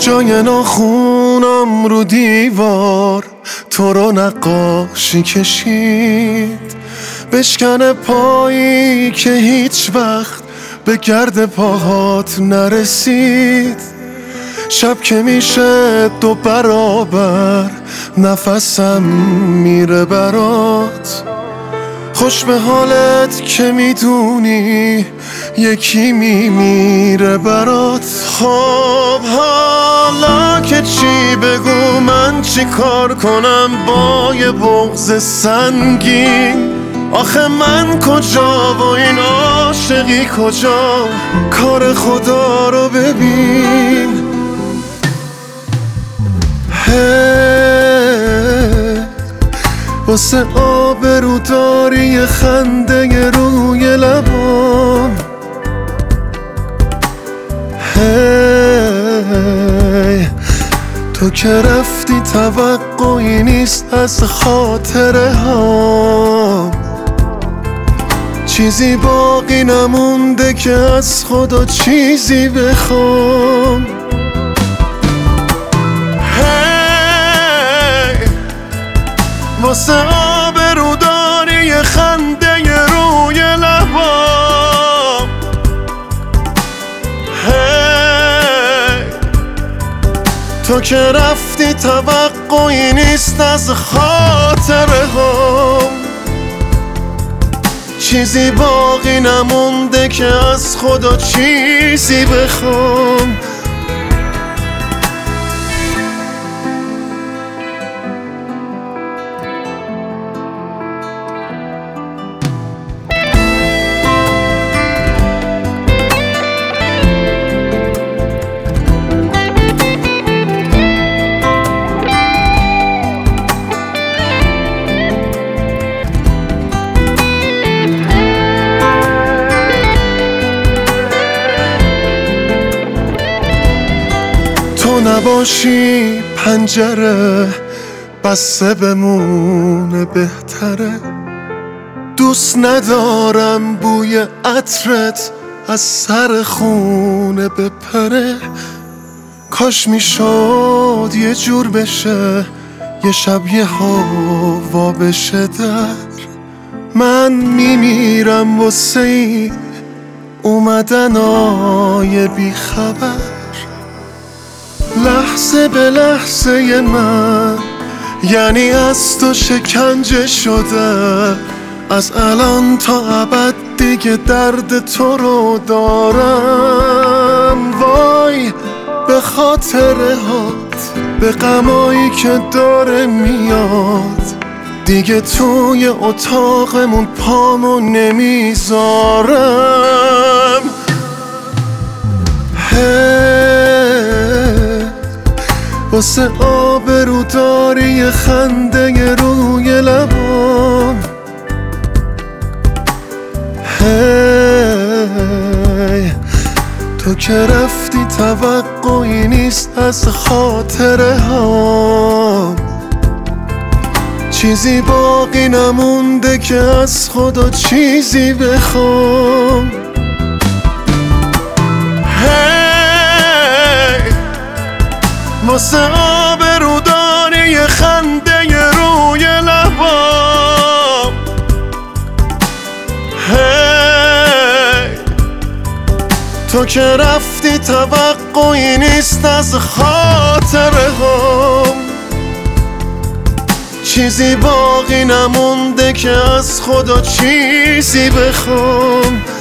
جای ناخونم رو دیوار تو رو نقاشی کشید، بشکنه پایی که هیچ وقت به گرد پاهات نرسید. شب که میشه 2 برابر نفسم میره برات، خوش به حالت که میدونی یکی میمیره برات. خب حالا که چی بگو، من چی کار کنم با یه بغض سنگین؟ آخه من کجا و این عاشقی کجا؟ کار خدا رو ببین. واسه آبروداری خنده روی لبام، تو که رفتی توقعی نیست از خاطره ها، چیزی باقی نمونده که از خدا چیزی بخوام. واسه آبروداری خنده روی لبام، تو که رفتی توقعی نیست از خاطره هم، چیزی باقی نمونده که از خدا چیزی بخوام. تو نباشی پنجره بسته بمونه بهتره، دوست ندارم بوی عطرت از سر خونه بپره. کاش میشد یه جور بشه، یه شب یه هوا بشه در، من میمیرم واسه این اومدنای بی خبر. لحظه به لحظه من یعنی از تو شکنجه شده، از الان تا ابد دیگه درد تو رو دارم. وای به خاطره هات، به غمایی که داره میاد، دیگه توی اتاقمون پامو نمیذارم. واسه آبروداری خنده روی لبام، تو که رفتی توقعی نیست از خاطره ها، چیزی باقی نمونده که از خدا چیزی بخوام. واسه آبروداری خنده روی لبام، تو که رفتی توقعی نیست از خاطره هم، چیزی باقی نمونده که از خدا چیزی بخوام.